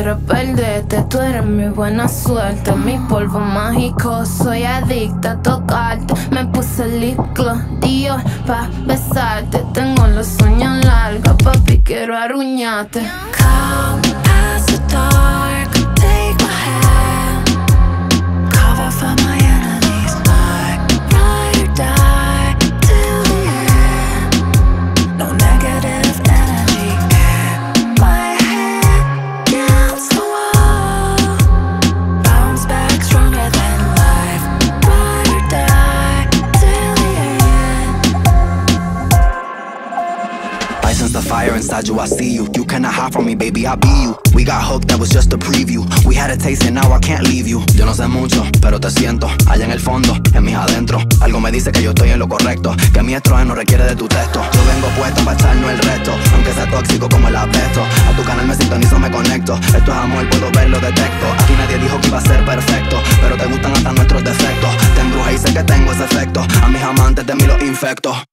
quiero perderte. Tú eres mi buena suerte, mi polvo mágico. Soy adicta a tocarte. Me puse lip gloss Dior pa' besarte. Tengo los sueños largos, papi, quiero arruñarte. Come past the dark, take my hand, cover for my enemies, ride or die till the end. No negative energy in my head, against the wall, bounce back stronger than life, ride or die till the end. I sense the fire inside you, I see you. You cannot hide from me, baby, I'll be you. We got hooked, that was just a preview. We had a taste and now I can't leave you. Yo no sé mucho, pero te siento allá en el fondo, en mis adentro. Algo me dice que yo estoy en lo correcto, que mi estrógeno requiere de tu texto. Yo vengo puesto para echarnos el resto, aunque sea tóxico como el apesto. A tu canal me sintonizo, me conecto. Esto es amor, puedo verlo, detecto. Aquí nadie dijo que iba a ser perfecto, pero te gustan hasta nuestros defectos. Te embrujé y sé que tengo ese efecto. A mis amantes de mí los infecto.